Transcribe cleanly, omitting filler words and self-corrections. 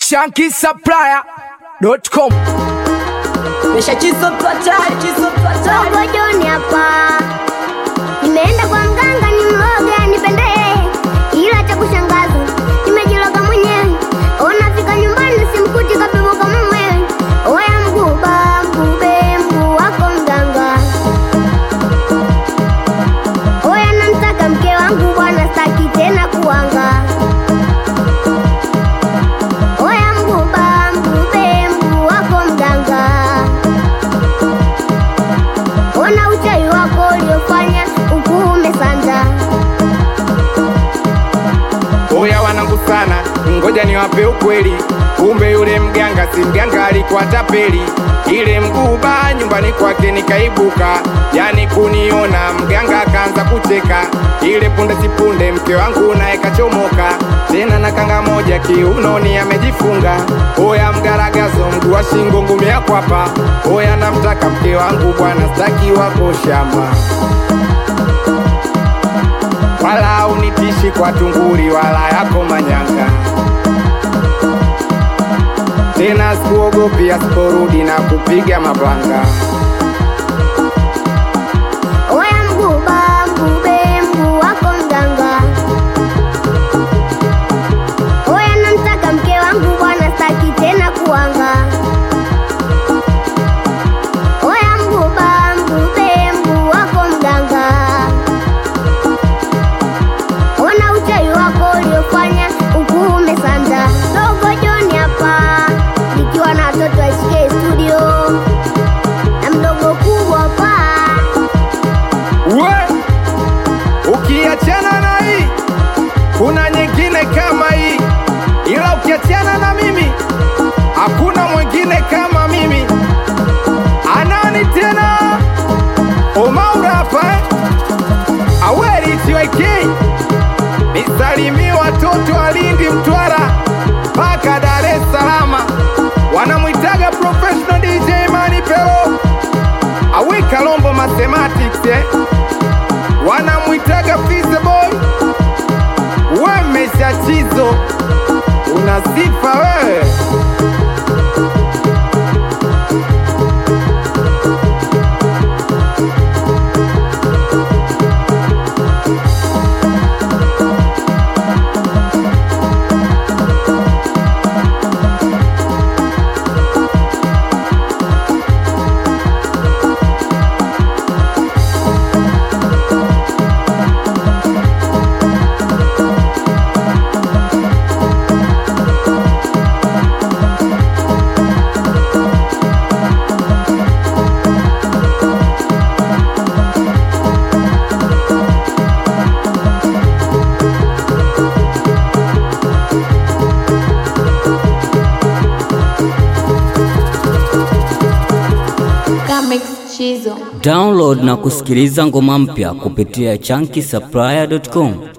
ShankySupplier.com. Mesha chizo tuatari Sogojoni hapa. Nimeenda kwa mganga ni mloga nipende, ila cha kushangaza nimejiloga mwenyewe. Nafika nyumbani simkuti kapevuka mwenyewe. Oya mguba mgube mguu wako mganga. Oya namtaka mke wangu bwana, staki tena kuanga. Oya mguba mgube mguu wako mganga. Ona uchawi wako uliofanya ukuume sanda. Oya wanangu sana, ngoja niwape ukweli. Kumbe yule mganga si mganga, alikuwa tapeli. Ile mguba nyumbani kwake nikaibuka, yani kuniona mganga akaanza kucheka. Ile punde si punde mke wangu naye kachomoka, tena na kanga moja kiunoni amejifunga. Oya mgaragazo mguu wa shingo ngumi ya kwapa. Oya namtaka mke wangu bwana, staki wako shamba. Wala unitishi kwa tunguri wala yako manyanga. Tena sikuogopi asiporudi na kupiga mapanga. Oya mguba mgube mguu wako mganga. Oya namtaka mke wangu bwana, staki tena kuanga. Oya mguba mgube mguu wako mganga. Ona uchawi wako uliofanya ukuume sanda. Sogojoni hapa nikiwa na watoto wa SK Studio na mdogo kubwa hapa. We, ukiachana na hii kuna nyingine kama hii, ila ukiachana na mimi hakuna mwingine kama mimi. Anani tena Omaura hapa Aweri TYK. Nisalimie watoto wa Lindi, Mtwara paka Dar es Salaam, wanamuitaga professional DJ Mani Pero. Awe Kalombo Mathematics wanamuitaga Fizzy Boy. We Mesha Chizo una sifa wewe. Chizo. Download na kusikiliza ngoma mpya kupitia ShankySupplier.com.